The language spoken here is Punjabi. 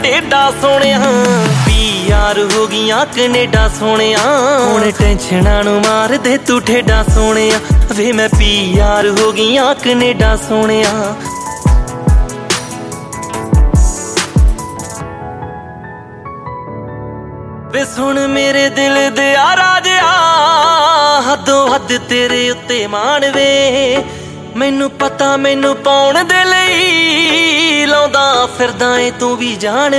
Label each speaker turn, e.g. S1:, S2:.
S1: ਏਡਾ ਸੋਹਣਿਆ PR ਹੋ ਗਈਆਂ ਕੈਨੇਡਾ ਸੋਹਣਿਆ ਹੁਣ ਟੈਨਸ਼ਨਾਂ ਨੂੰ ਮਾਰ ਦੇ ਤੂੰ ਠੇਡਾ ਸੋਹਣਿਆ ਵੇ ਮੈਂ PR ਹੋ ਗਈਆਂ ਕੈਨੇਡਾ ਸੋਹਣਿਆ ਵੇ ਸੁਣ ਮੇਰੇ ਦਿਲ ਦੇ ਆ ਰਾਜਿਆ ਹੱਦੋਂ ਹੱਦ ਤੇਰੇ ਉੱਤੇ ਮਾਣ ਵੇ ਮੈਨੂੰ ਪਤਾ ਮੈਨੂੰ ਪਾਉਣ ਦੇ ਲਈ ਲਾਉਂਦਾ ਫਿਰਦਾ ਏ ਤੂੰ ਵੀ ਜਾਣ